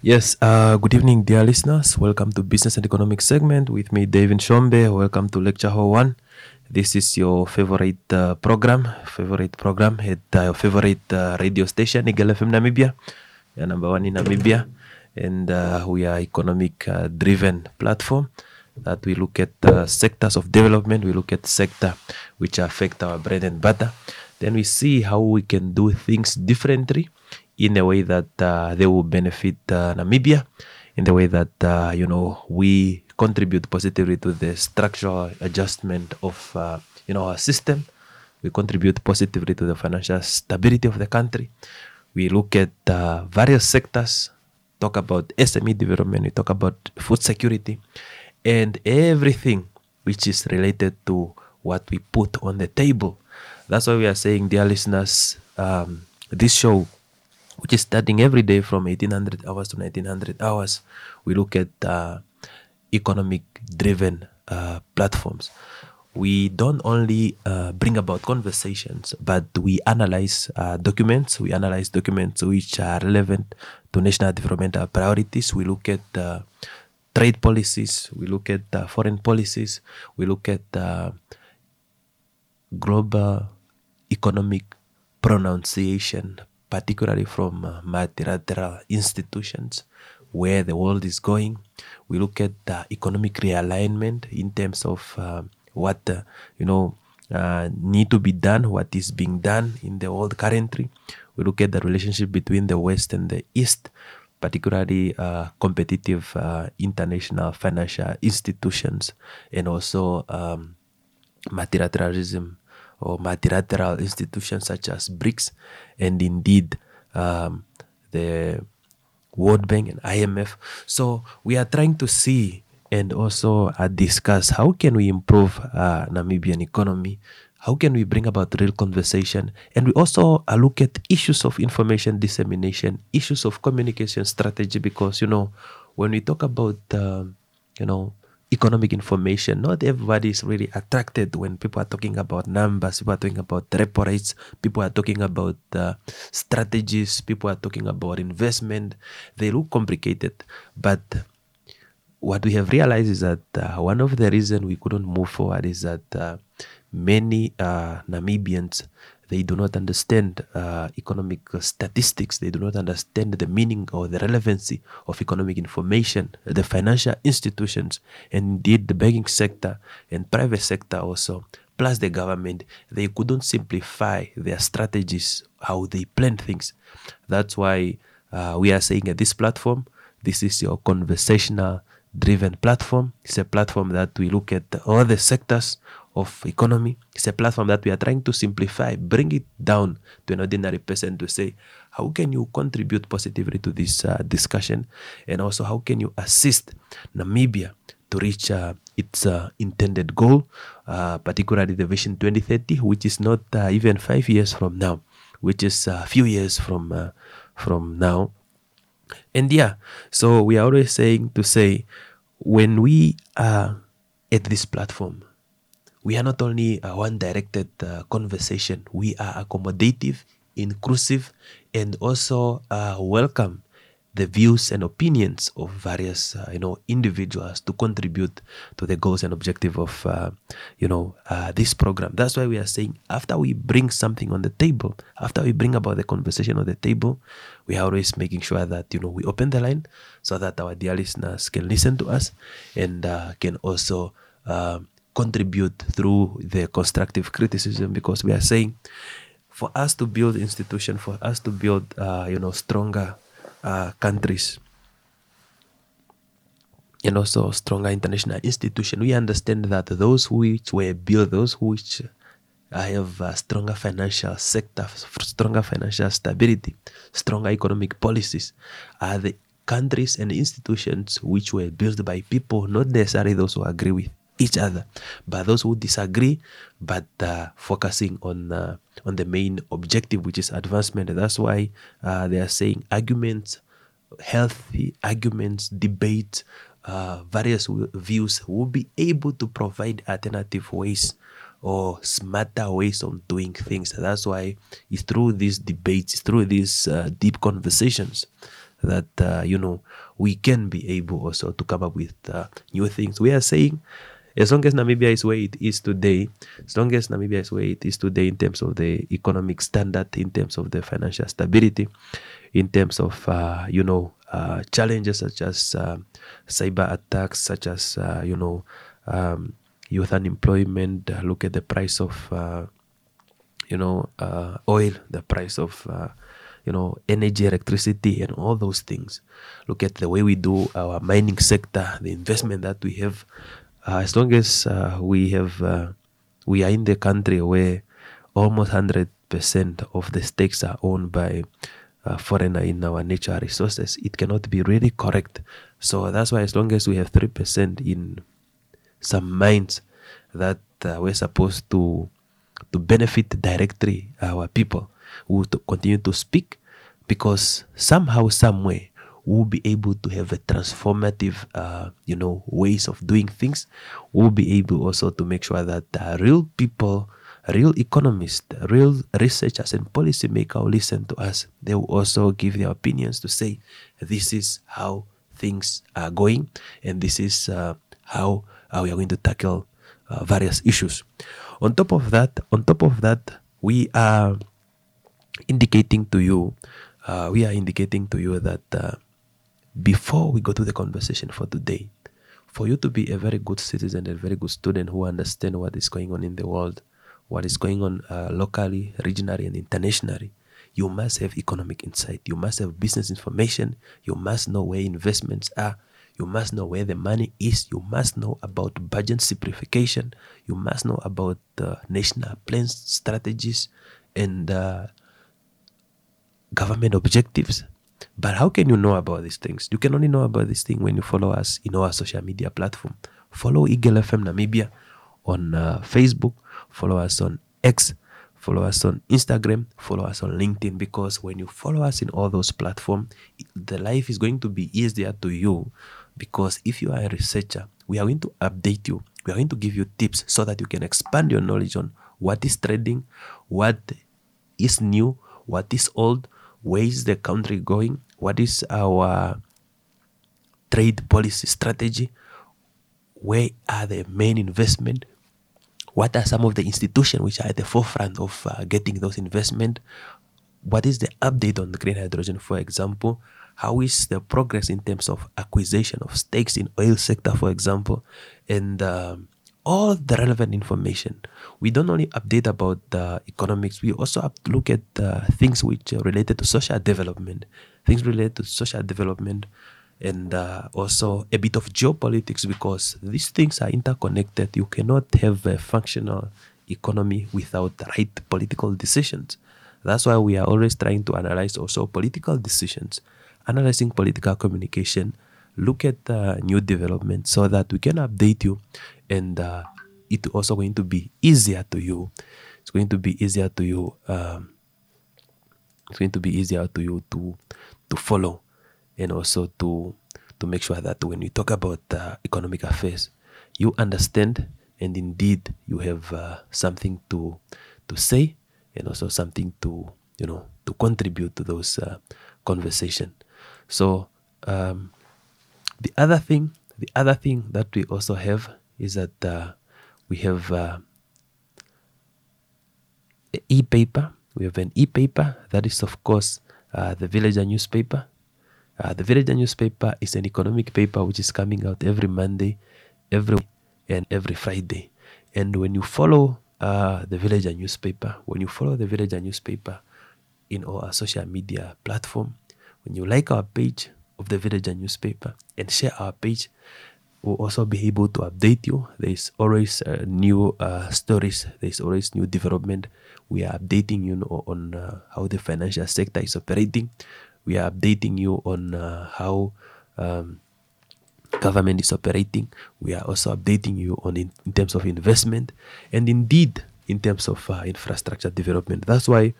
Yes, good evening, dear listeners. Welcome to Business and Economic segment with me, David Shombe. Welcome to Lecture Hall 1. This is your favorite program at your favorite radio station, Eagle FM Namibia, number one in Namibia. And we are economic driven platform that we look at sectors of development. We look at sector which affect our bread and butter. Then we see how we can do things differently in a way that they will benefit Namibia, in the way that we contribute positively to the structural adjustment of our system. We contribute positively to the financial stability of the country. We look at various sectors, talk about SME development, we talk about food security, and everything which is related to what we put on the table. That's why we are saying, dear listeners, this show, which is starting every day from 1800 hours to 1900 hours, we look at economic driven platforms. We don't only bring about conversations, but we analyze documents. We analyze documents which are relevant to national developmental priorities. We look at trade policies. We look at foreign policies. We look at global economic pronunciation, particularly from multilateral institutions, where the world is going. We look at economic realignment in terms of what need to be done, what is being done in the world currently. We look at the relationship between the West and the East, particularly competitive international financial institutions, and also multilateralism or multilateral institutions such as BRICS, and indeed the World Bank and IMF. So we are trying to see and also discuss how can we improve Namibian economy, how can we bring about real conversation, and we also look at issues of information dissemination, issues of communication strategy, because when we talk about economic information, not everybody is really attracted when people are talking about numbers, people are talking about repo rates, people are talking about strategies, people are talking about investment. They look complicated, but what we have realized is that one of the reasons we couldn't move forward is that many Namibians, they do not understand economic statistics. They do not understand the meaning or the relevancy of economic information. The financial institutions, and indeed the banking sector and private sector also, plus the government, they couldn't simplify their strategies, how they plan things. That's why we are saying at this platform, this is your conversational driven platform. It's a platform that we look at all the sectors of economy. It's a platform that we are trying to simplify, bring it down to an ordinary person to say, how can you contribute positively to this discussion? And also, how can you assist Namibia to reach its intended goal, particularly the Vision 2030, which is not even 5 years from now, which is a few years from now. And so we are always saying to say, when we are at this platform, we are not only a one-directed conversation. We are accommodative, inclusive, and also welcome the views and opinions of various individuals to contribute to the goals and objective of this program. That's why we are saying, after we bring something on the table, after we bring about the conversation on the table, we are always making sure that we open the line so that our dear listeners can listen to us and can also contribute through the constructive criticism, because we are saying, for us to build institutions, for us to build stronger countries and also stronger international institutions, we understand that those which were built, those which have stronger financial sector, stronger financial stability, stronger economic policies, are the countries and institutions which were built by people, not necessarily those who agree with each other, but those who disagree, but focusing on the main objective, which is advancement. That's why they are saying arguments, healthy arguments, debate, various views will be able to provide alternative ways or smarter ways of doing things. That's why it's through these debates, through these deep conversations, that we can be able also to come up with new things. We are saying, as long as Namibia is where it is today, in terms of the economic standard, in terms of the financial stability, in terms of challenges such as cyber attacks, such as youth unemployment. Look at the price of oil, the price of energy, electricity, and all those things. Look at the way we do our mining sector, the investment that we have. As long as we are in the country where almost 100% of the stakes are owned by foreigner in our natural resources, it cannot be really correct. So that's why, as long as we have 3% in some mines that we're supposed to benefit directly our people, we will continue to speak, because somehow, some way, we'll be able to have a transformative, ways of doing things. We'll be able also to make sure that real people, real economists, real researchers and policymakers will listen to us. They will also give their opinions to say, this is how things are going, and this is how we are going to tackle various issues. On top of that, we are indicating to you that before we go to the conversation for today, for you to be a very good citizen, a very good student who understands what is going on in the world, what is going on locally, regionally, and internationally, you must have economic insight. You must have business information. You must know where investments are. You must know where the money is. You must know about budget simplification. You must know about national plans, strategies, and government objectives. But how can you know about these things? You can only know about these things when you follow us in our social media platform. Follow Eagle FM Namibia on Facebook. Follow us on X. Follow us on Instagram. Follow us on LinkedIn. Because when you follow us in all those platforms, the life is going to be easier to you. Because if you are a researcher, we are going to update you. We are going to give you tips so that you can expand your knowledge on what is trending, what is new, what is old, where is the country going, what is our trade policy strategy, where are the main investment, what are some of the institutions which are at the forefront of getting those investment, what is the update on the green hydrogen, for example, how is the progress in terms of acquisition of stakes in oil sector, for example, and all the relevant information. We don't only update about economics, we also have to look at things which are related to social development, and also a bit of geopolitics, because these things are interconnected. You cannot have a functional economy without the right political decisions. That's why we are always trying to analyze also political decisions, analyzing political communication, look at new developments so that we can update you, and it's also going to be easier to you. It's going to be easier to you. To follow, and also to make sure that when we talk about economic affairs, you understand, and indeed you have something to say, and also something to contribute to those conversation. So the other thing that we also have is that we have an e-paper. We have an e-paper that is, of course, the Villager newspaper. The Villager newspaper is an economic paper which is coming out every Monday, every Friday. And when you follow the Villager newspaper, in our social media platform, when you like our page of the Villager newspaper and share our page, we'll also be able to update you. There is always new stories. There is always new development. We are updating you on how the financial sector is operating. We are updating you on how government is operating. We are also updating you on in terms of investment, and indeed in terms of infrastructure development. That's why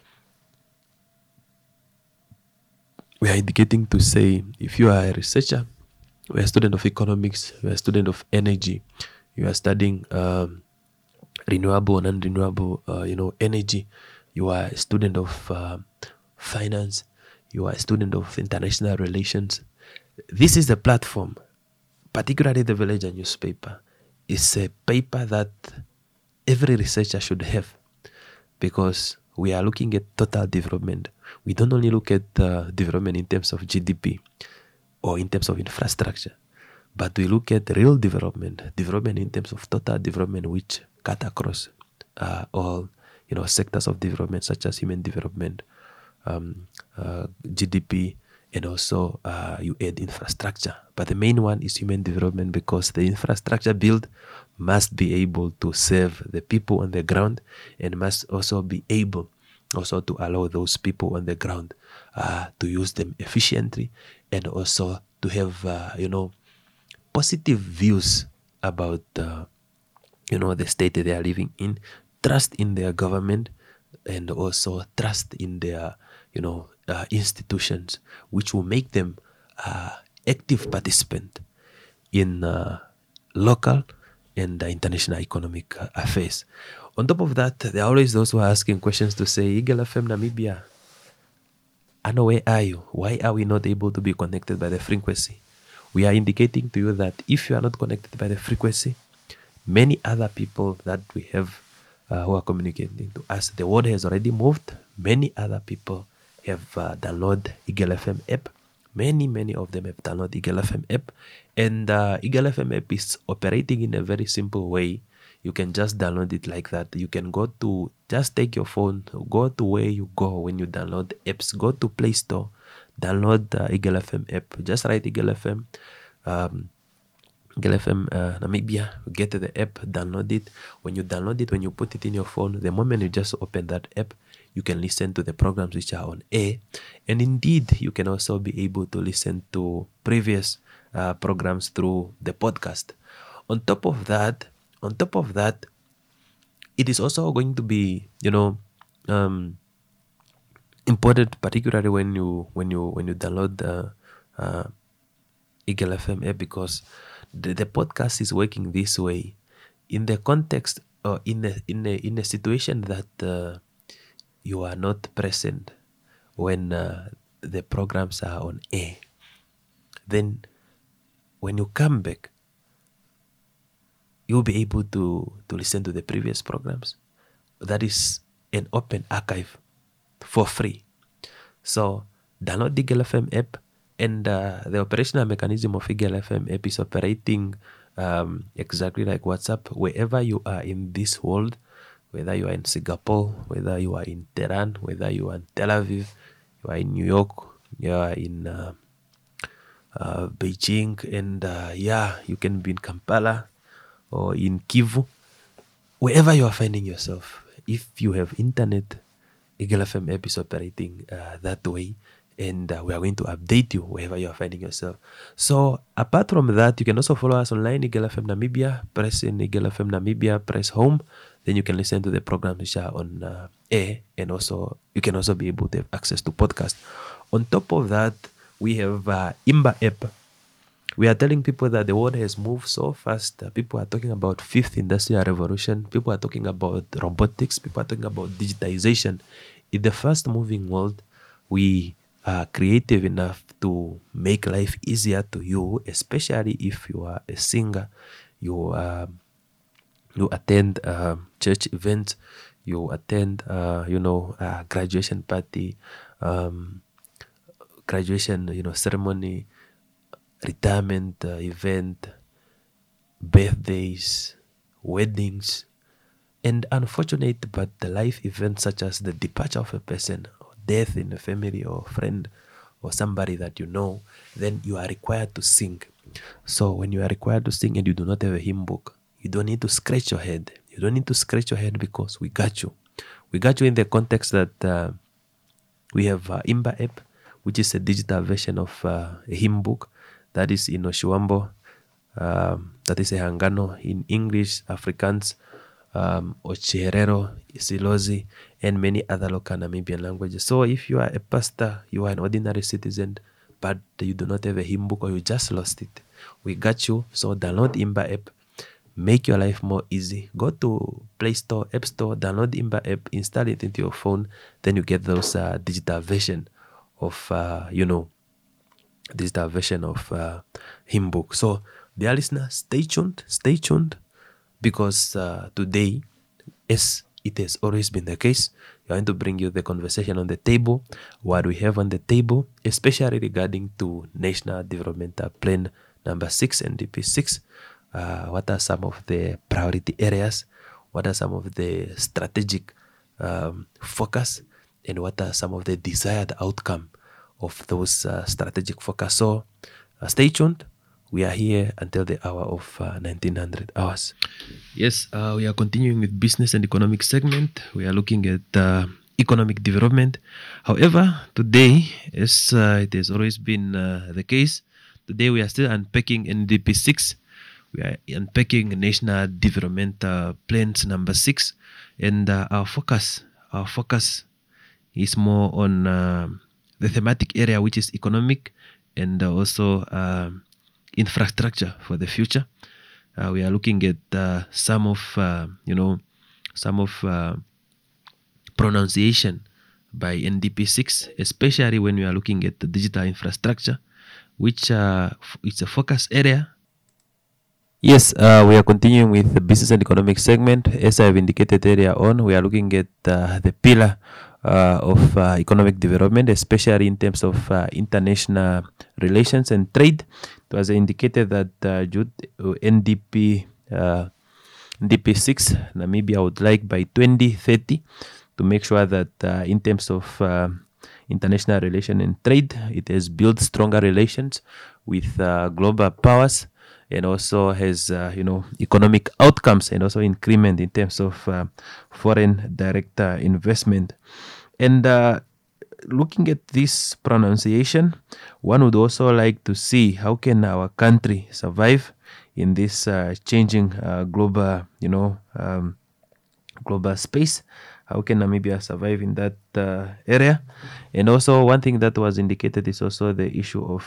we are indicating to say, if you are a researcher, you are a student of economics, you are a student of energy, you are studying renewable and non-renewable energy, you are a student of finance, you are a student of international relations, this is the platform, particularly the Villager newspaper. It's a paper that every researcher should have, because we are looking at total development. We don't only look at development in terms of GDP or in terms of infrastructure, but we look at real development in terms of total development, which cut across all sectors of development, such as human development, GDP, and also you add infrastructure. But the main one is human development, because the infrastructure built must be able to serve the people on the ground, and must also be able also to allow those people on the ground to use them efficiently, and also to have positive views about the state that they are living in, trust in their government, and also trust in their institutions, which will make them active participant in local and international economic affairs. On top of that, there are always those who are asking questions to say, Eagle FM Namibia, I know, where are you? Why are we not able to be connected by the frequency? We are indicating to you that if you are not connected by the frequency, many other people that we have who are communicating to us, the world has already moved. Many other people have downloaded Eagle FM app. Many of them have downloaded Eagle FM app. And Eagle FM app is operating in a very simple way. You can just download it like that. You can just take your phone, go to where you go when you download apps. Go to Play Store, download the Eagle FM app. Just write Eagle FM, Namibia. Get the app, download it. When you download it, when you put it in your phone, the moment you just open that app, you can listen to the programs which are on air. And indeed, you can also be able to listen to previous programs through the podcast. On top of that, it is also going to be, important, particularly when you download the Eagle FM app, because the podcast is working this way in the context or in a situation that you are not present when the programs are on air. Then when you come back, you'll be able to listen to the previous programs. That is an open archive for free. So download the Eagle FM app, and the operational mechanism of Eagle FM app is operating exactly like WhatsApp. Wherever you are in this world, whether you are in Singapore, whether you are in Tehran, whether you are in Tel Aviv, you are in New York, you are in Beijing, and you can be in Kampala or in Kivu. Wherever you are finding yourself, if you have internet, Eagle FM app is operating that way, and we are going to update you wherever you are finding yourself. So apart from that, you can also follow us online, Eagle FM Namibia. Press in Eagle FM Namibia, press home, then you can listen to the programs which are on air, and also you can also be able to have access to podcasts. On top of that, we have Imba app. We are telling people that the world has moved so fast. People are talking about fifth industrial revolution. People are talking about robotics. People are talking about digitization. In the fast moving world, we are creative enough to make life easier to you, especially if you are a singer, you attend church events, you attend graduation party, graduation ceremony, retirement event, birthdays, weddings, and unfortunate but the life events such as the departure of a person, or death in a family or friend or somebody that you know, then you are required to sing. So when you are required to sing and you do not have a hymn book, you don't need to scratch your head. You don't need to scratch your head, because we got you. We got you in the context that we have Imba app, which is a digital version of a hymn book. That is in Oshiwambo, that is a Hangano, in English, Afrikaans, Ochiherero, Isilozi, and many other local Namibian languages. So if you are a pastor, you are an ordinary citizen, but you do not have a hymn book or you just lost it, we got you. So download Imba app, make your life more easy. Go to Play Store, App Store, download Imba app, install it into your phone, then you get those digital version of digital version of hymn book. So, dear listener, stay tuned, because today, as it has always been the case, we are going to bring you the conversation on the table, what we have on the table, especially regarding to National Developmental Plan number 6, NDP 6. What are some of the priority areas? What are some of the strategic focus? And what are some of the desired outcome of those strategic focus? So stay tuned. We are here until the hour of 1900 hours. Yes, we are continuing with business and economic segment. We are looking at economic development. However, today, as it has always been the case, today we are still unpacking NDP 6. We are unpacking National Developmental Plans number 6, and our focus is more on the thematic area, which is economic and also infrastructure for the future. We are looking at some of pronunciation by NDP 6, especially when we are looking at the digital infrastructure, which it's a focus area. Yes, we are continuing with the business and economic segment. As I've indicated earlier on, we are looking at the pillar of economic development, especially in terms of international relations and trade. It was indicated that NDP 6, Namibia would like by 2030 to make sure that in terms of international relation and trade, it has built stronger relations with global powers, and also has economic outcomes and also increment in terms of foreign direct investment. And looking at this pronunciation, one would also like to see how can our country survive in this changing global global space. How can Namibia survive in that area? And also, one thing that was indicated is also the issue of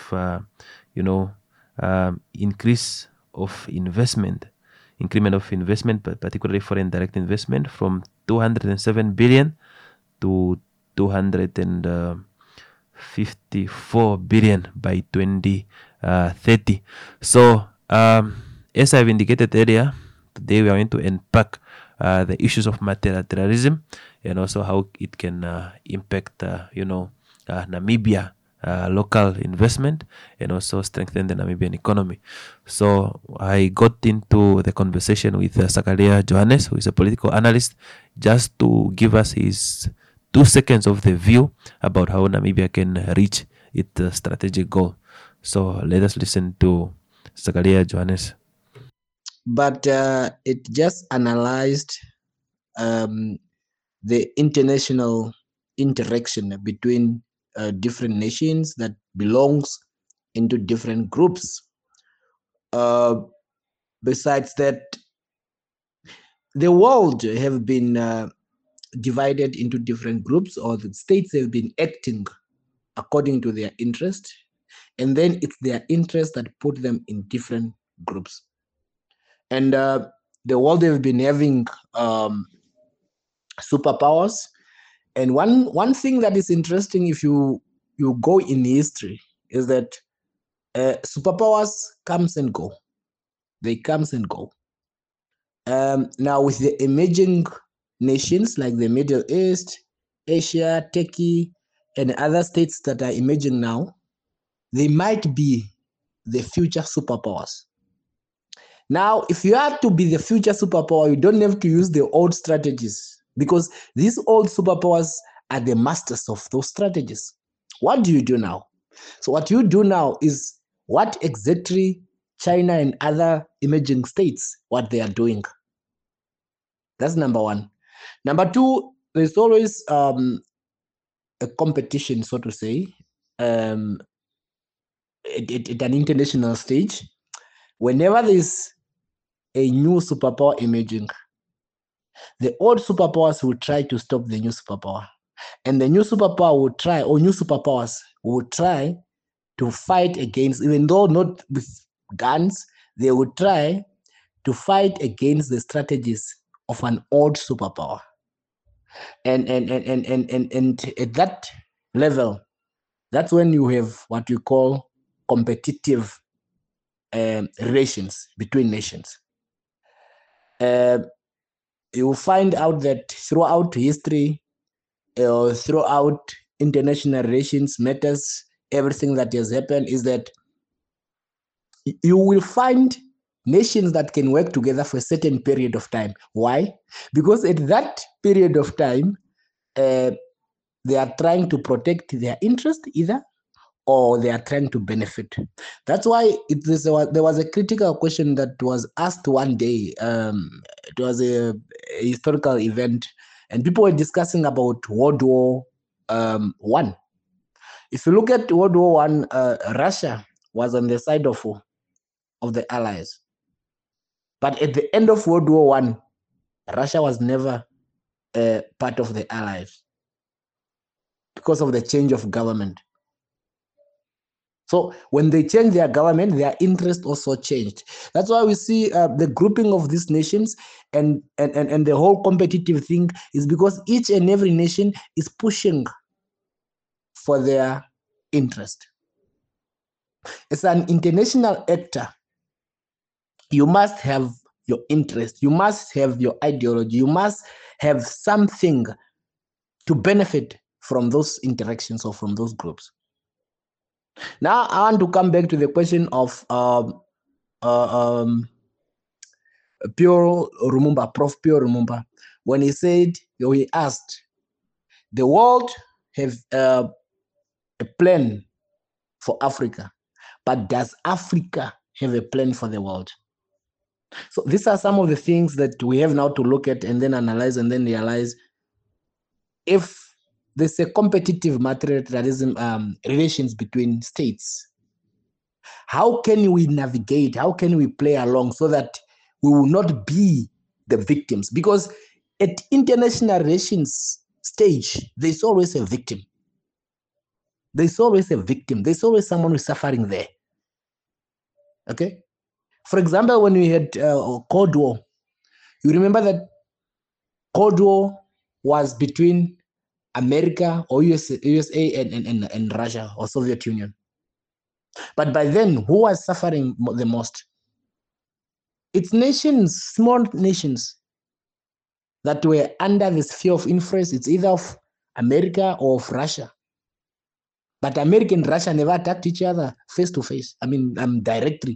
increase of investment, increment of investment, but particularly foreign direct investment, from 207 billion to 254 billion by 2030. So, as I've indicated earlier, today we are going to unpack the issues of multilateralism and also how it can impact, Namibia local investment and also strengthen the Namibian economy. So I got into the conversation with Sakalia Johannes, who is a political analyst, just to give us his 2 seconds of the view about how Namibia can reach its strategic goal. So let us listen to Sakalia Johannes. But it just analyzed the international interaction between different nations that belongs into different groups. Besides that, the world have been divided into different groups, or the states have been acting according to their interest, and then it's their interest that put them in different groups. And the world have been having superpowers. And one thing that is interesting, if you go in history, is that superpowers comes and go. They comes and go. Now with the emerging nations like the Middle East, Asia, Turkey, and other states that are emerging now, they might be the future superpowers. Now, if you are to be the future superpower, you don't have to use the old strategies, because these old superpowers are the masters of those strategies. What do you do now? So what you do now is what exactly China and other emerging states, what they are doing. That's number one. Number two, there's always a competition, so to say, at an international stage. Whenever there's a new superpower emerging, the old superpowers will try to stop the new superpower. And the new superpower will try, or new superpowers will try to fight against, even though not with guns, they will try to fight against the strategies of an old superpower. And at that level, That's when you have what you call competitive relations between nations. You will find out that throughout history, throughout international relations matters, everything that has happened is that you will find nations that can work together for a certain period of time. Why? Because at that period of time, they are trying to protect their interest either, or they are trying to benefit. That's why there was a critical question that was asked one day. It was a historical event, and people were discussing about World War One. If you look at World War One, Russia was on the side of the Allies, but at the end of World War One, Russia was never part of the Allies because of the change of government. So when they changed their government, their interest also changed. That's why we see the grouping of these nations and the whole competitive thing is because each and every nation is pushing for their interest. As an international actor, you must have your interest, you must have your ideology, you must have something to benefit from those interactions or from those groups. Now, I want to come back to the question of Pierre Lumumba, Prof. Pierre Lumumba, when he asked, the world have a plan for Africa, but does Africa have a plan for the world? So these are some of the things that we have now to look at and then analyze and then realize if there's a competitive materialism relations between states. How can we navigate? How can we play along so that we will not be the victims? Because at international relations stage, there's always a victim. There's always a victim. There's always someone who's suffering there. Okay? For example, when we had Cold War, you remember that Cold War was between America or USA and Russia or Soviet Union. But by then, who was suffering the most? It's nations, small nations that were under the sphere of influence. It's either of America or of Russia. But America and Russia never attacked each other face to face. I mean, directly.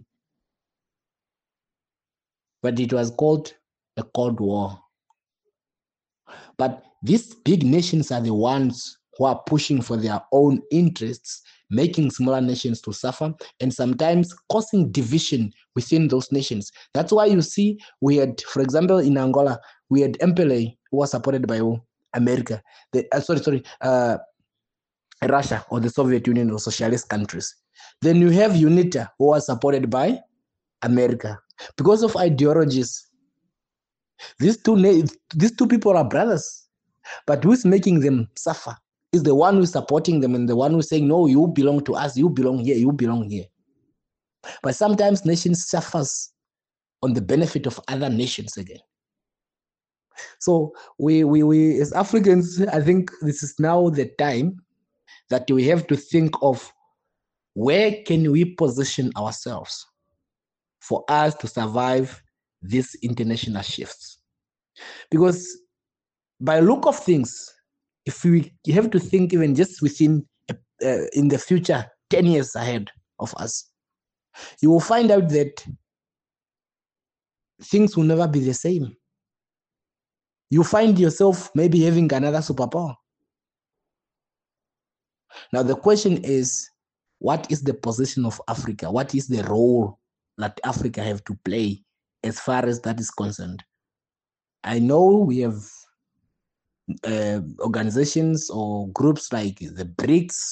But it was called a Cold War. But these big nations are the ones who are pushing for their own interests, making smaller nations to suffer, and sometimes causing division within those nations. That's why you see we had, for example, in Angola, we had MPLA, who was supported by America. Russia or the Soviet Union or socialist countries. Then you have UNITA, who was supported by America. Because of ideologies, these two people are brothers, but who's making them suffer is the one who's supporting them and the one who's saying, no, you belong to us, you belong here, you belong here. But sometimes nations suffers on the benefit of other nations again. So we as Africans, I think this is now the time that we have to think of where can we position ourselves for us to survive these international shifts. Because by look of things, if we have to think even just within in the future 10 years ahead of us, you will find out that things will never be the same. You find yourself maybe having another superpower. Now the question is, what is the position of Africa? What is the role that Africa have to play as far as that is concerned? I know we have organizations or groups like the BRICS.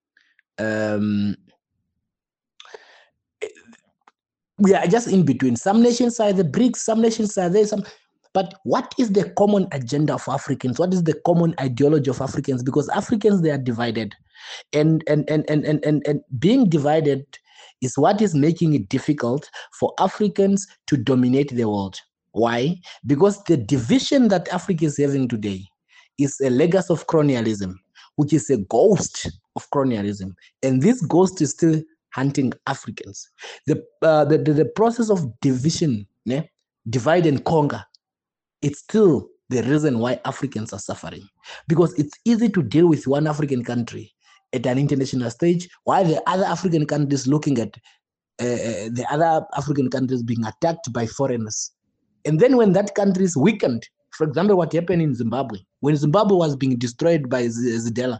We are just in between. Some nations are the BRICS, some nations are there, but what is the common agenda of Africans? What is the common ideology of Africans? Because Africans, they are divided. And being divided is what is making it difficult for Africans to dominate the world. Why? Because the division that Africa is having today is a legacy of colonialism, which is a ghost of colonialism, and this ghost is still hunting Africans. The process of division, divide and conquer, it's still the reason why Africans are suffering, because it's easy to deal with one African country at an international stage, while the other African countries looking at the other African countries being attacked by foreigners. And then when that country is weakened, for example, what happened in Zimbabwe, when Zimbabwe was being destroyed by Zidela,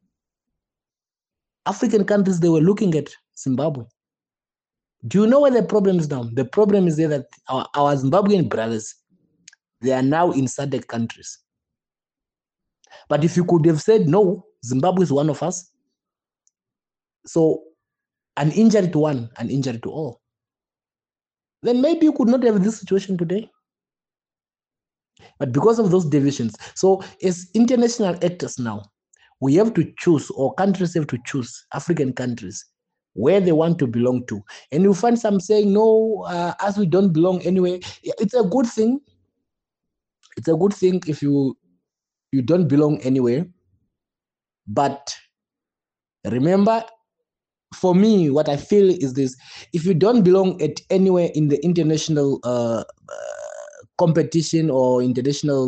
African countries, they were looking at Zimbabwe. Do you know where the problem is now? The problem is there that our Zimbabwean brothers, they are now in SADC countries. But if you could have said, no, Zimbabwe is one of us, so an injury to one, an injury to all, then maybe you could not have this situation today. But because of those divisions, so as international actors now, we have to choose, or countries have to choose, African countries, where they want to belong to. And you find some saying, no, as we don't belong anywhere. It's a good thing. It's a good thing if you don't belong anywhere. But remember, for me, what I feel is this: if you don't belong at anywhere in the international competition or international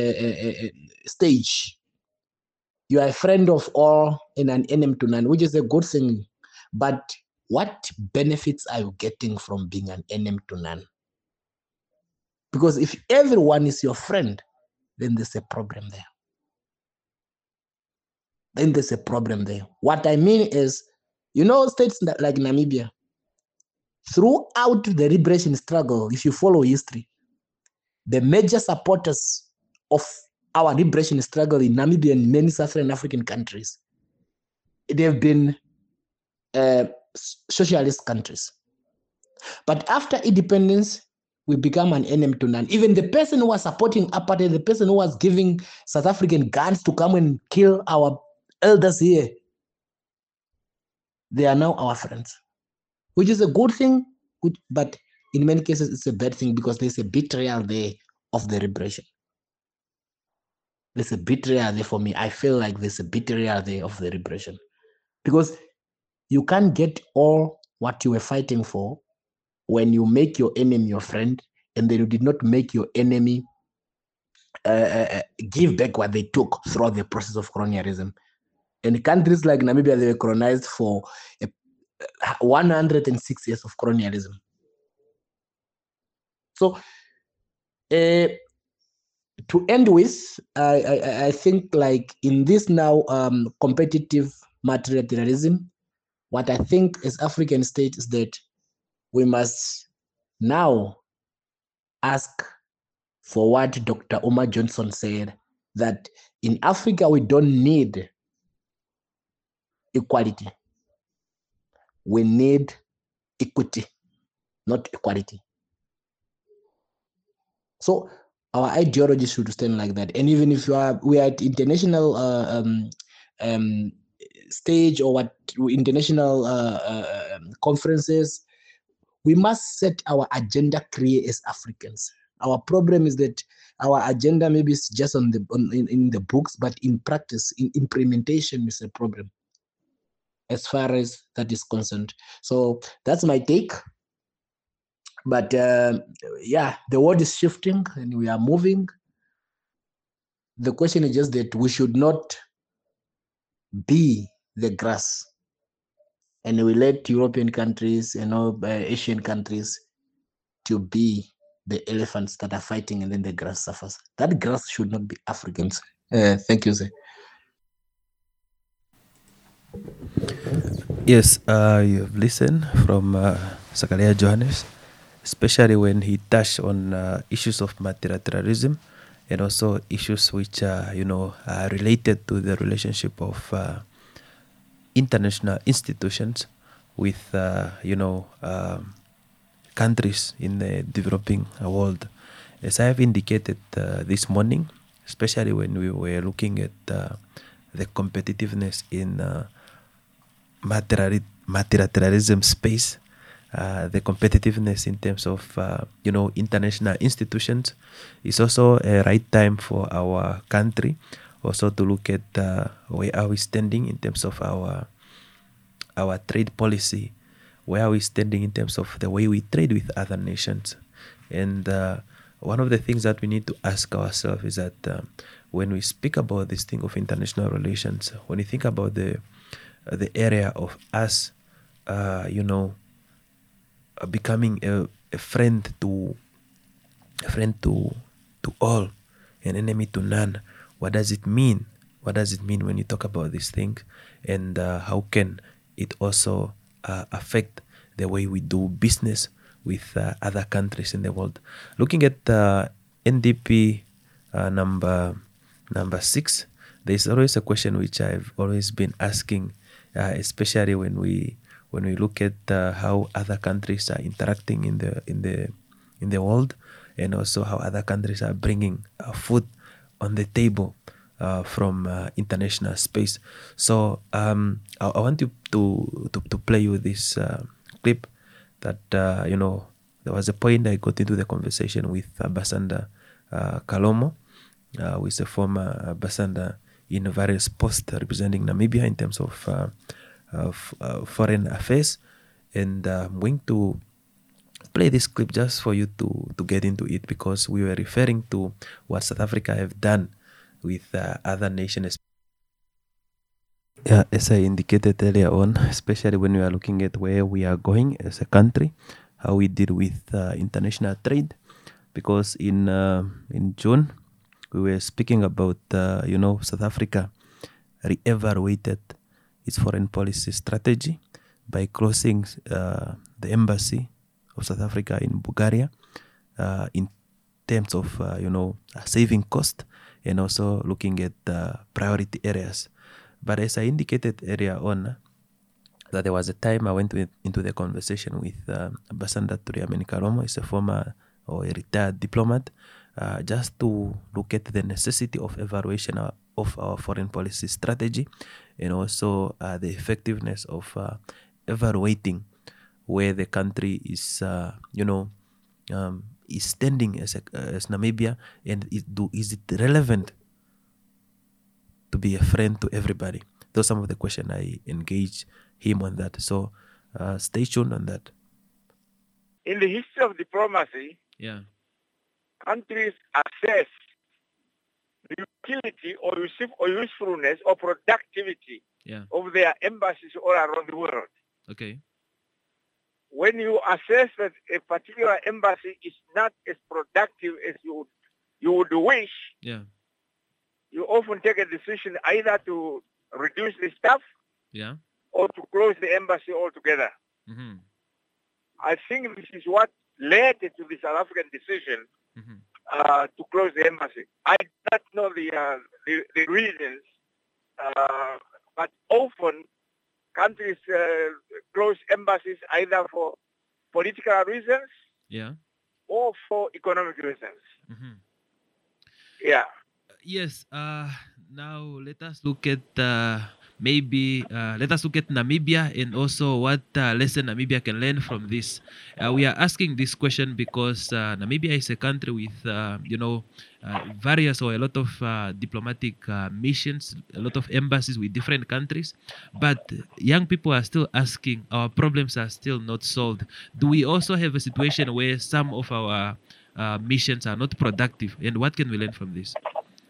stage, you are a friend of all and an enemy to none, which is a good thing. But what benefits are you getting from being an enemy to none? Because if everyone is your friend, then there's a problem there. Then there's a problem there. What I mean is, states like Namibia, throughout the liberation struggle, if you follow history, the major supporters of our liberation struggle in Namibia and many Southern African countries, they have been socialist countries. But after independence, we become an enemy to none. Even the person who was supporting apartheid, the person who was giving South African guns to come and kill our elders here, they are now our friends, which is a good thing, but in many cases it's a bad thing, because there's a betrayal there of the liberation. There's a betrayal there for me. I feel like there's a betrayal there of the liberation, because you can't get all what you were fighting for when you make your enemy your friend, and then you did not make your enemy give back what they took throughout the process of colonialism. And countries like Namibia, they were colonized for 106 years of colonialism. So to end with, I think, like, in this now competitive materialism, what I think as African states is that we must now ask for what Dr. Omar Johnson said, that in Africa we don't need equality. We need equity, not equality. So our ideology should stand like that. And even if we are at international stage, or what international conferences, we must set our agenda clear as Africans. Our problem is that our agenda maybe is just in the books, but in practice, in implementation, is a problem as far as that is concerned. So that's my take. But yeah, the world is shifting and we are moving. The question is just that we should not be the grass, and we let European countries, Asian countries, to be the elephants that are fighting, and then the grass suffers. That grass should not be Africans. Thank you, sir. Yes, you've listened from Zakaria Johannes, especially when he touched on issues of multilateralism, and also issues which are, are related to the relationship of international institutions with, countries in the developing world. As I have indicated this morning, especially when we were looking at the competitiveness in multilateralism space, the competitiveness in terms of international institutions, is also a right time for our country also to look at where are we standing in terms of our trade policy, where are we standing in terms of the way we trade with other nations. And one of the things that we need to ask ourselves is that when we speak about this thing of international relations, when you think about the area of us, becoming a friend to all, an enemy to none. What does it mean? What does it mean when you talk about these things? And how can it also affect the way we do business with other countries in the world? Looking at NDP number 6, there's always a question which I've always been asking, especially when we look at how other countries are interacting in the world, and also how other countries are bringing food on the table from international space. So I want you to play you this clip that there was a point I got into the conversation with Basanda Kalomo, who is a former Basanda in various posts representing Namibia in terms of foreign affairs, and I'm going to play this clip just for you to get into it, because we were referring to what South Africa have done with other nations. As I indicated earlier on, especially when we are looking at where we are going as a country, how we deal with international trade, because in June we were speaking about South Africa re-evaluated its foreign policy strategy by closing the embassy of South Africa in Bulgaria in terms of saving cost, and also looking at priority areas. But as I indicated earlier on, that there was a time I went into the conversation with Basanda Turiameni Kalomo, is a former or a retired diplomat, just to look at the necessity of evaluation of our foreign policy strategy, and also the effectiveness of evaluating where the country is, is standing as Namibia, and is it relevant to be a friend to everybody? Those are some of the questions I engaged him on that. So stay tuned on that. In the history of diplomacy, countries assess the utility or usefulness or productivity of their embassies all around the world. Okay. When you assess that a particular embassy is not as productive as you would wish, you often take a decision either to reduce the staff or to close the embassy altogether. Mm-hmm. I think this is what led to the South African decision to close the embassy. I do not know the reasons, but often countries close embassies either for political reasons or for economic reasons. Mm-hmm. Yeah. Yes. Now let us look at let us look at Namibia, and also what lesson Namibia can learn from this. We are asking this question because Namibia is a country with various or a lot of diplomatic missions, a lot of embassies with different countries, but young people are still asking, our problems are still not solved. Do we also have a situation where some of our missions are not productive, and what can we learn from this?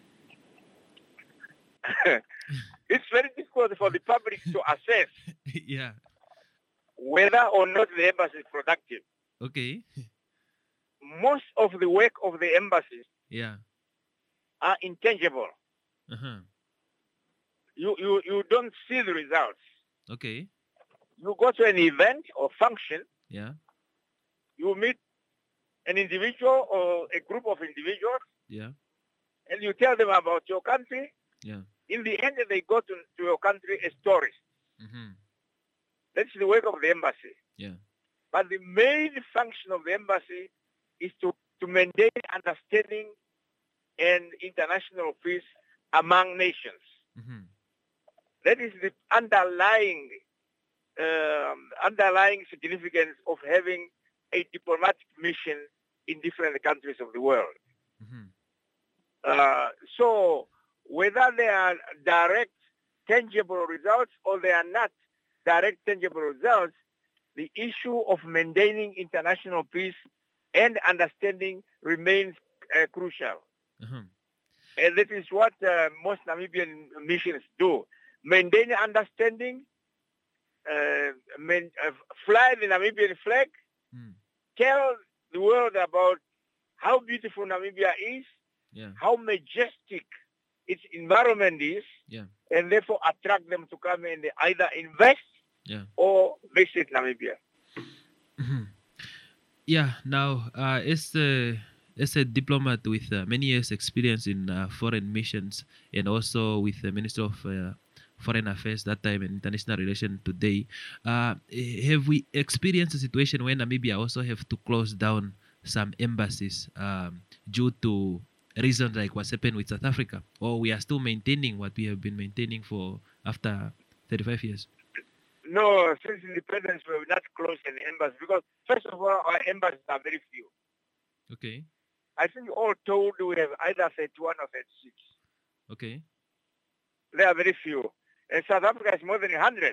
It's very difficult for the public to assess whether or not the embassy is productive. Okay. Most of the work of the embassies are intangible. Uh-huh. You don't see the results. Okay. You go to an event or function. Yeah. You meet an individual or a group of individuals. Yeah. And you tell them about your country. Yeah. In the end, they go to your country as tourists. Mm-hmm. That's the work of the embassy. Yeah. But the main function of the embassy is to maintain understanding and international peace among nations. Mm-hmm. That is the underlying significance of having a diplomatic mission in different countries of the world. Mm-hmm. So whether they are direct, tangible results or they are not direct, tangible results, the issue of maintaining international peace and understanding remains crucial. And that is what most Namibian missions do. Maintain understanding, fly the Namibian flag, tell the world about how beautiful Namibia is, how majestic its environment is, and therefore attract them to come and either invest or visit Namibia. Now, as a diplomat with many years' experience in foreign missions and also with the Minister of Foreign Affairs that time and International Relations today, have we experienced a situation where Namibia also have to close down some embassies due to reasons like what's happened with South Africa, or we are still maintaining what we have been maintaining for after 35 years? No, since independence, we have not closed an embassy because, first of all, our embassies are very few. Okay. I think all told we have either 31 or 36. Okay. They are very few. And South Africa is more than 100.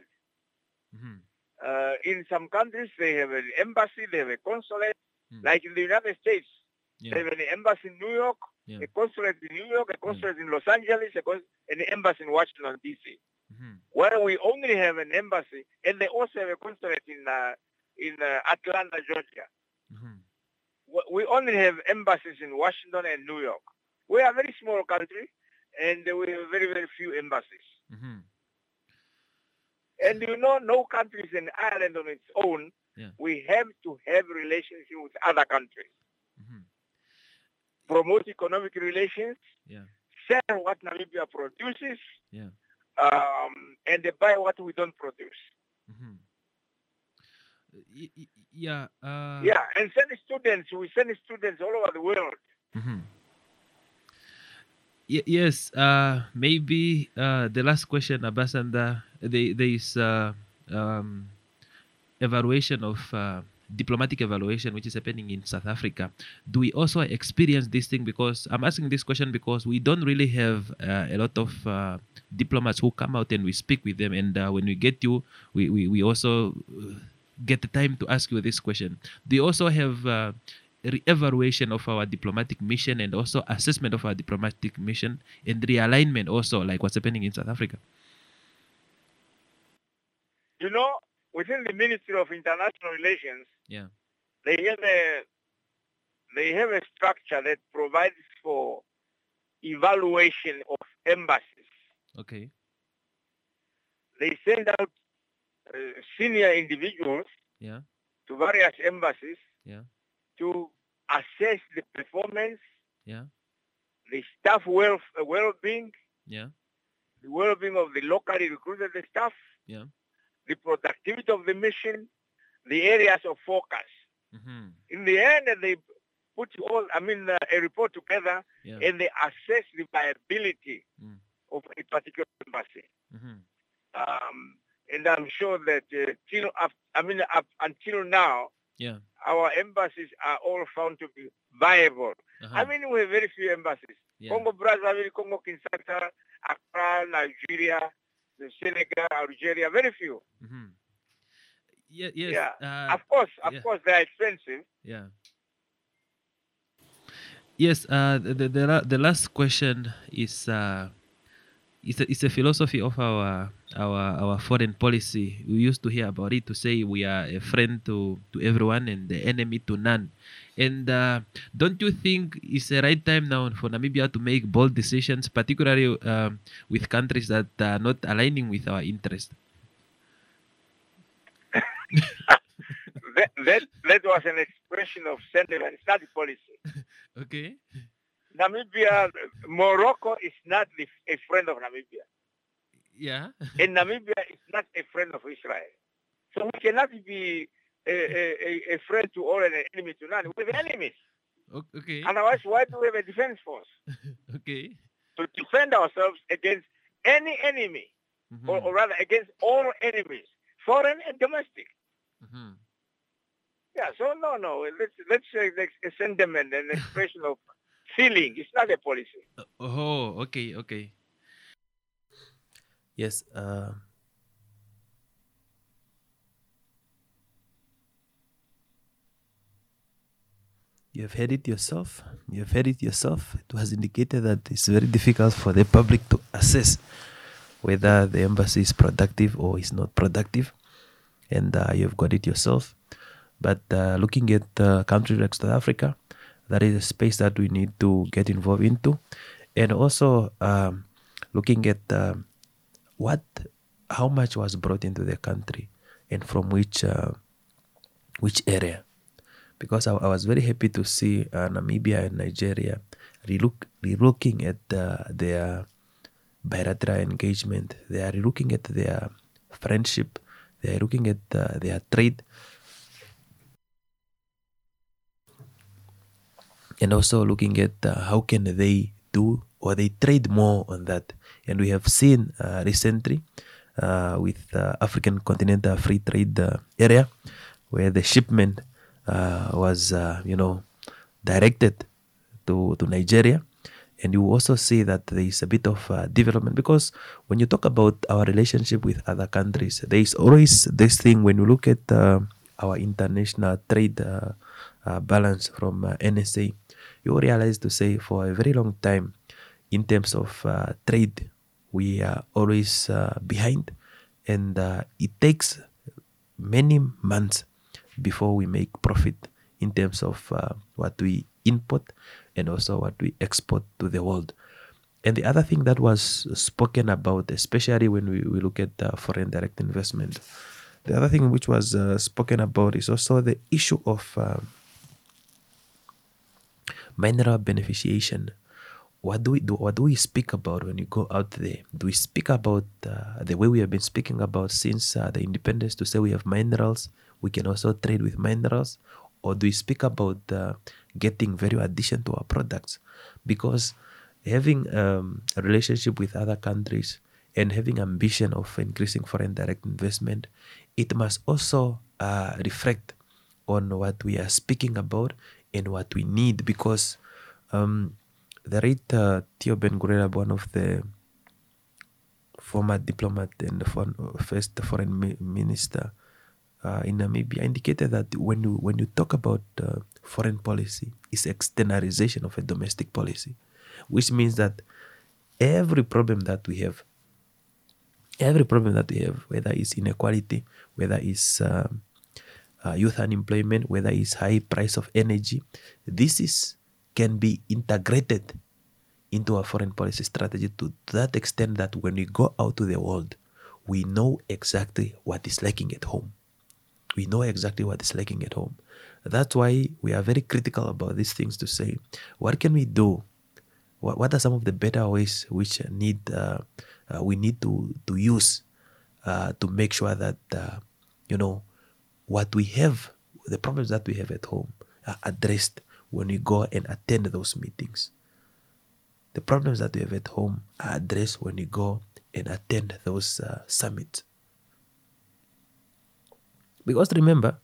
In some countries, they have an embassy, they have a consulate. Like in the United States, they have an embassy in New York, a consulate in New York, a consulate in Los Angeles, and an embassy in Washington, D.C. Where we only have an embassy, and they also have a consulate in Atlanta, Georgia. We only have embassies in Washington and New York. We are a very small country, and we have very, very few embassies. And no country is an island on its own. We have to have relations with other countries. Promote economic relations, sell what Namibia produces, and they buy what we don't produce. And send students. We send students all over the world. Yes. Maybe the last question, Abasanda. There is evaluation of diplomatic evaluation which is happening in South Africa. Do we also experience this thing? Because I'm asking this question because we don't really have a lot of diplomats who come out and we speak with them, and when we get you, we also get the time to ask you this question. Do you also have re-evaluation of our diplomatic mission and also assessment of our diplomatic mission and realignment also, like what's happening in South Africa? Within the Ministry of International Relations, they have a structure that provides for evaluation of embassies. Okay. They send out senior individuals to various embassies to assess the performance, the staff well-being, the well-being of the locally recruited staff, the productivity of the mission, the areas of focus. In the end, they put a report together and they assess the viability of a particular embassy. And I'm sure that up until now, our embassies are all found to be viable. We have very few embassies. Congo Brazzaville, Congo Kinshasa, Accra, Nigeria, Senegal, Algeria, very few. Of course, they are expensive. Yes. The last question is it's a philosophy of our foreign policy. We used to hear about it to say we are a friend to everyone and the enemy to none. And don't you think it's the right time now for Namibia to make bold decisions, particularly with countries that are not aligning with our interest? That was an expression of sentiment, it's not a policy. Okay. Namibia, Morocco is not a friend of Namibia. And Namibia is not a friend of Israel. So we cannot be a friend to all and an enemy to none. We're enemies. Okay. Otherwise, why do we have a defense force? Okay. To defend ourselves against any enemy, or rather against all enemies, foreign and domestic. So no. Let's say a sentiment, an expression of feeling. It's not a policy. Okay. Yes. You have heard it yourself. You have heard it yourself. It was indicated that it's very difficult for the public to assess whether the embassy is productive or is not productive, and you've got it yourself. But looking at countries like South Africa, that is a space that we need to get involved into, and also looking at how much was brought into the country, and from which area. Because I was very happy to see Namibia and Nigeria relooking at their bilateral engagement. They are looking at their friendship. They are looking at their trade, and also looking at how can they do or they trade more on that. And we have seen recently with African Continental Free Trade Area, where the shipment was directed to Nigeria. And you also see that there is a bit of development, because when you talk about our relationship with other countries, there is always this thing when you look at our international trade balance from NSA, you realize to say for a very long time, in terms of trade, we are always behind, and it takes many months before we make profit in terms of what we import and also what we export to the world. And the other thing that was spoken about, especially when we look at foreign direct investment, the other thing which was spoken about is also the issue of mineral beneficiation. What do we speak about when you go out there? Do we speak about the way we have been speaking about since the independence, to say we have minerals, we can also trade with minerals? Or do we speak about getting value addition to our products? Because having a relationship with other countries and having ambition of increasing foreign direct investment, it must also reflect on what we are speaking about and what we need. Because the late Theo Ben Gurela, one of the former diplomat and the first foreign minister in Namibia, indicated that when you talk about foreign policy, it's externalization of a domestic policy, which means that every problem that we have, whether it's inequality, whether it's youth unemployment, whether it's high price of energy, can be integrated into our foreign policy strategy to that extent that when we go out to the world, we know exactly what is lacking at home. We know exactly what is lacking at home. That's why we are very critical about these things, to say, what can we do? What are some of the better ways which we need to use to make sure that what we have, the problems that we have at home, are addressed when we go and attend those meetings. The problems that we have at home are addressed when we go and attend those summits. Because remember,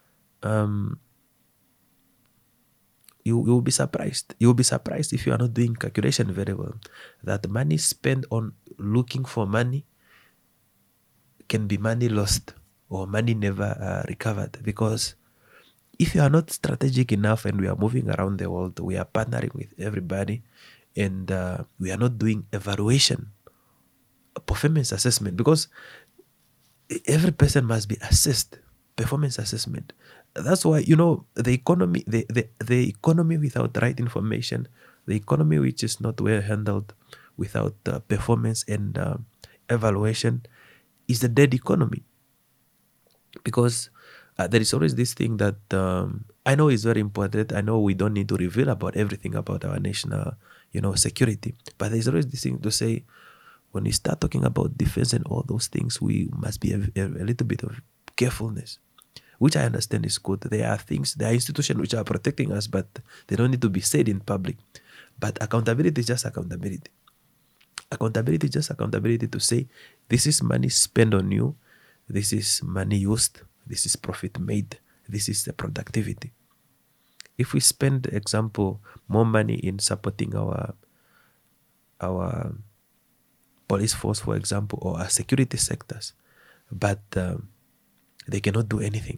you will be surprised. You will be surprised if you are not doing calculation very well, that money spent on looking for money can be money lost or money never recovered. Because if you are not strategic enough, and we are moving around the world, we are partnering with everybody, and we are not doing evaluation, performance assessment, because every person must be assessed, performance assessment. That's why, the economy, the economy without right information, the economy which is not well handled without performance and evaluation, is a dead economy. Because there is always this thing that I know is very important. I know we don't need to reveal about everything about our national, security. But there is always this thing to say, when we start talking about defense and all those things, we must be a little bit of carefulness, which I understand is good. There are institutions which are protecting us, but they don't need to be said in public. But accountability is just accountability. Accountability is just accountability to say, this is money spent on you, this is money used, this is profit made, this is the productivity. If we spend, example, more money in supporting our police force, for example, or our security sectors, but they cannot do anything.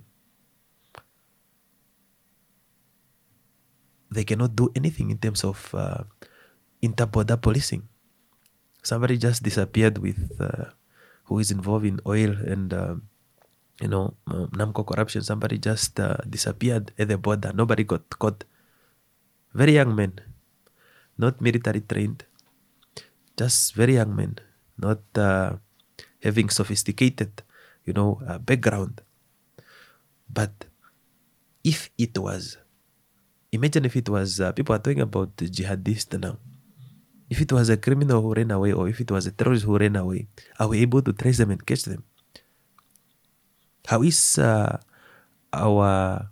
They cannot do anything in terms of inter-border policing. Somebody just disappeared with who is involved in oil and NAMCO corruption. Somebody just disappeared at the border. Nobody got caught. Very young men, not military trained, just very young men, not having sophisticated, background. But if it was, imagine if it was, people are talking about the jihadist now. If it was a criminal who ran away, or if it was a terrorist who ran away, are we able to trace them and catch them? How is our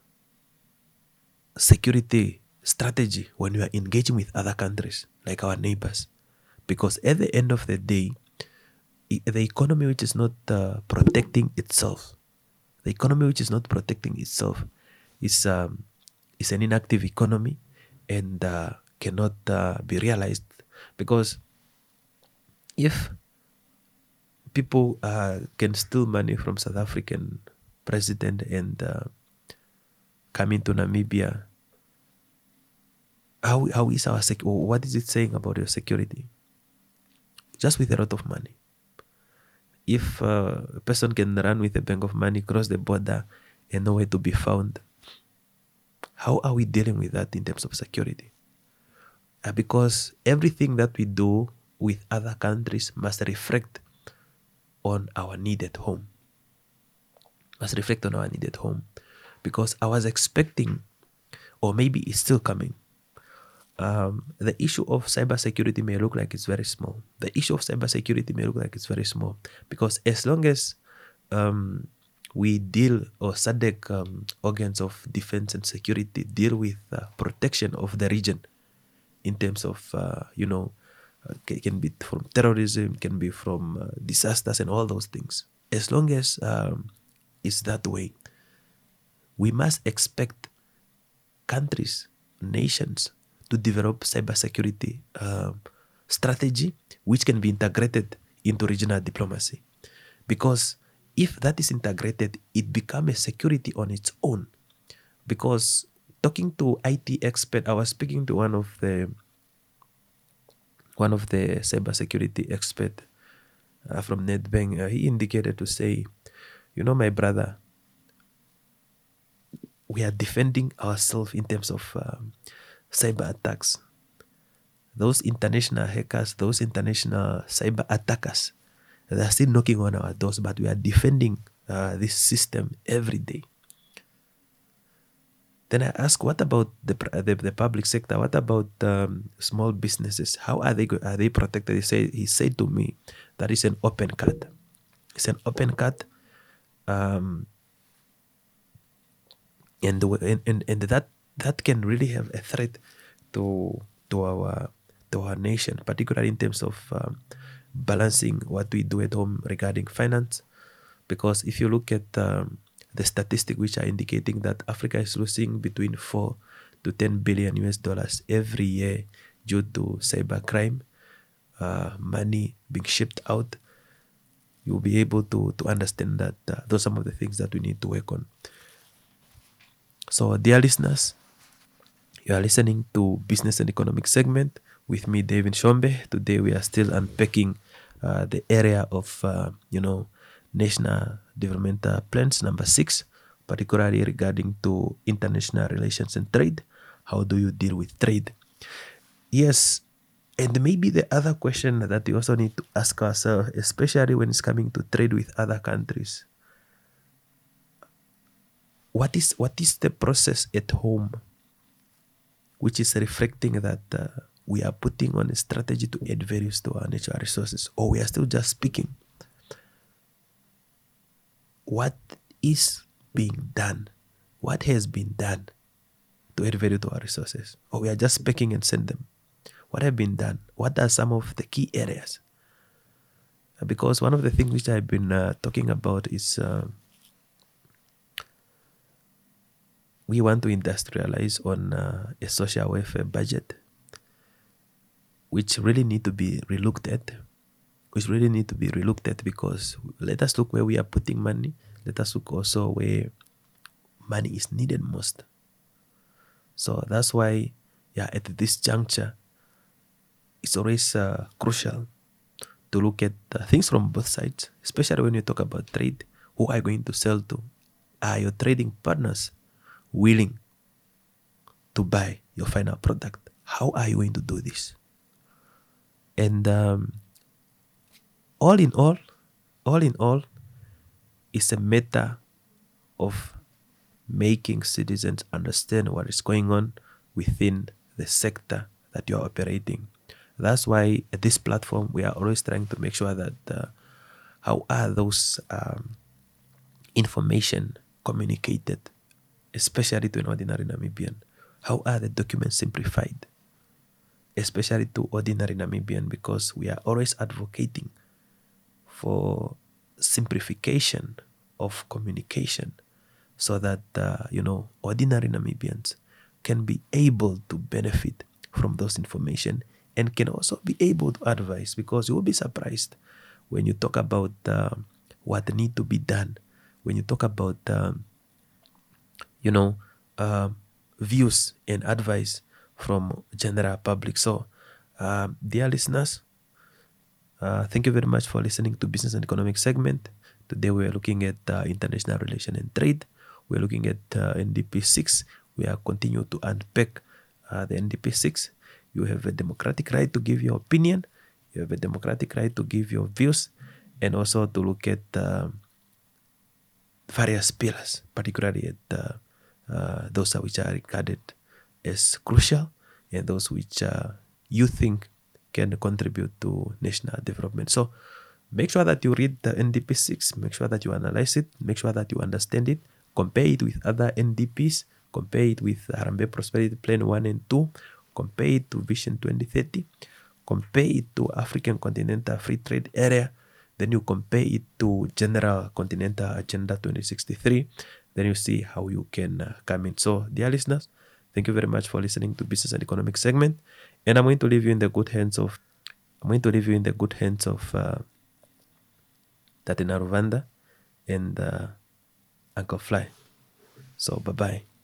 security strategy when we are engaging with other countries, like our neighbors? Because at the end of the day, the economy which is not protecting itself, is an inactive economy and cannot be realized. Because if people can steal money from South African president and come into Namibia, how is our what is it saying about your security? Just with a lot of money. If a person can run with a bank of money, cross the border, and nowhere to be found, how are we dealing with that in terms of security? Because everything that we do with other countries must reflect on our need at home. Because I was expecting, or maybe it's still coming, the issue of cybersecurity may look like it's very small. Because as long as we deal, or SADC organs of defense and security deal with protection of the region in terms of, it can be from terrorism, can be from disasters and all those things. As long as it's that way, we must expect countries, nations, to develop cybersecurity strategy which can be integrated into regional diplomacy. Because if that is integrated, it becomes a security on its own. Because talking to IT expert, I was speaking to one of the cybersecurity expert from Nedbank. He indicated to say, my brother, we are defending ourselves in terms of cyber attacks. Those international hackers, those international cyber attackers, they are still knocking on our doors, but we are defending this system every day. Then I ask, what about the public sector? What about small businesses? How are they protected? He said to me that is an open cut. It's an open cut, and that can really have a threat to our nation, particularly in terms of balancing what we do at home regarding finance. Because if you look at the statistic which are indicating that Africa is losing between 4 to 10 billion US dollars every year due to cybercrime, money being shipped out, you'll be able to understand that those are some of the things that we need to work on. So, dear listeners, you are listening to Business and Economic segment with me, David Shombe. Today we are still unpacking the area of, National Developmental Plans number 6, particularly regarding to international relations and trade. How do you deal with trade? Yes, and maybe the other question that we also need to ask ourselves, especially when it's coming to trade with other countries, what is the process at home which is reflecting that we are putting on a strategy to add values to our natural resources, or we are still just speaking? What is being done? What has been done to add value to our resources? Or we are just speaking and send them? What have been done? What are some of the key areas? Because one of the things which I've been talking about is we want to industrialize on a social welfare budget, which really need to be relooked at. which really need to be relooked at, because let us look where we are putting money. Let us look also where money is needed most. So that's why, at this juncture, it's always crucial to look at things from both sides, especially when you talk about trade. Who are you going to sell to? Are your trading partners willing to buy your final product? How are you going to do this? And all in all, it's a matter of making citizens understand what is going on within the sector that you are operating. That's why at this platform, we are always trying to make sure that how are those information communicated, especially to an ordinary Namibian? How are the documents simplified, especially to ordinary Namibian? Because we are always advocating for simplification of communication, so that ordinary Namibians can be able to benefit from those information and can also be able to advise, because you will be surprised when you talk about what need to be done, when you talk about views and advice from general public. So dear listeners, thank you very much for listening to Business and Economic segment. Today we are looking at international relation and trade. We're looking at NDP 6. We are continue to unpack the NDP 6. You have a democratic right to give your opinion. You have a democratic right to give your views, and also to look at various pillars, particularly at those which are regarded as crucial and those which you think can contribute to national development. So make sure that you read the NDP 6, make sure that you analyze it, make sure that you understand it, compare it with other NDPs, compare it with Harambee Prosperity Plan 1 and 2, compare it to Vision 2030, compare it to African Continental Free Trade Area, then you compare it to General Continental Agenda 2063, then you see how you can come in. So, dear listeners, thank you very much for listening to Business and Economic segment, and I'm going to leave you in the good hands of Tatina Ruvanda and Uncle Fly. So, bye-bye.